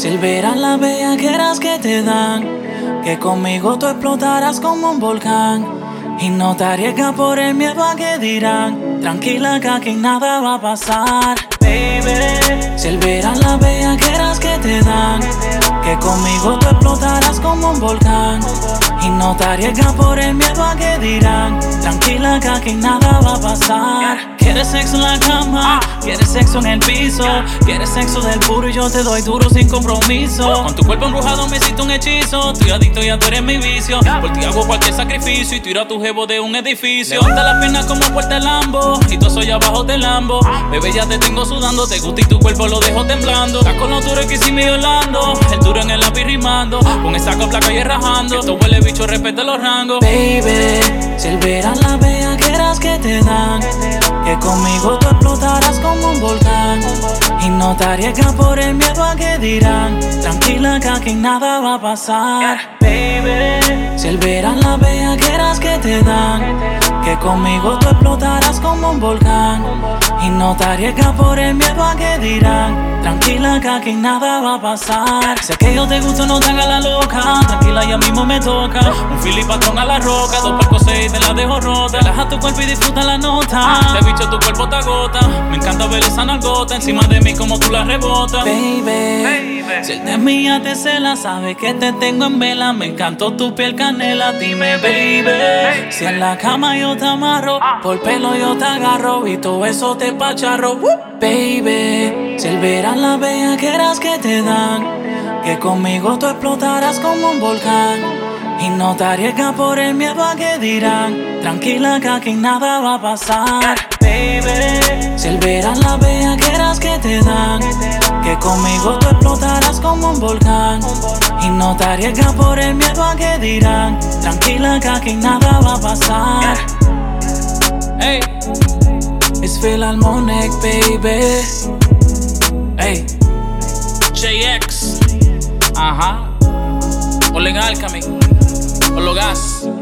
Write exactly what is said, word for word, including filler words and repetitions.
Si él verá las bellaqueras que te dan, que conmigo tú explotarás como un volcán. Y no te arriesgas por el miedo a que dirán. Tranquila que aquí nada va a pasar, baby. Si él verá las bellaqueras que te dan, que conmigo tú explotarás como un volcán. Y no te arriesgas por el miedo a que dirán. Tranquila que aquí nada va a pasar. Quieres sexo en la cama, quieres sexo en el piso, quieres sexo del puro y yo te doy duro sin compromiso. Con tu cuerpo embrujado me hiciste un hechizo. Estoy adicto y tú eres mi vicio. Por ti hago cualquier sacrificio y tiro a tu jevo de un edificio. Levanta las piernas como puerta de Lambo y tú soy abajo del Lambo. Bebé, ya te tengo sudando, te gusta y tu cuerpo lo dejo temblando. Estás con los duros que sí me Orlando, el duro en el lápiz rimando. Con esa copla calle rajando, esto huele bicho, respeta los rangos. Baby, si él verá las bellaqueras que te dan, que conmigo tú explotarás como un volcán. Y no te arriesgas por el miedo a que dirán. Tranquila que aquí nada va a pasar, baby. Si él verá las bellaqueras que te dan, que conmigo tú explotarás como un volcán. Y no te arriesgas por el miedo a que dirán. Tranquila que aquí nada va a pasar. Sé que yo te gusto, no te hagas la loca. Tranquila, ya mismo me toca. Un fili patrón a la roca, dos por seis te la dejo rota. Relaja tu cuerpo y disfruta la nota. Te bicho, tu cuerpo te agota. Me encanta ver esa nalgota encima de mí como tú la rebotas, baby, baby. Si él te mía te cela, sabe que te tengo en vela. Me encantó tu piel canela, dime baby. Si en la cama yo te amarro, por pelo yo te agarro y todo eso te pacharro, baby. Si él verá las bellaqueras que te dan, que conmigo tú explotarás como un volcán. Y no te arriesgas por el miedo a que dirán. Tranquila que aquí nada va a pasar, baby. Si él verá las bellaqueras que te dan, que conmigo tú explotarás como un volcán. Y no te arriesgas por el miedo a que dirán. Tranquila que aquí nada va a pasar. Hey, it's Philharmonic, baby. Hey, J X. Ajá. Olen Alchemy. Ologas.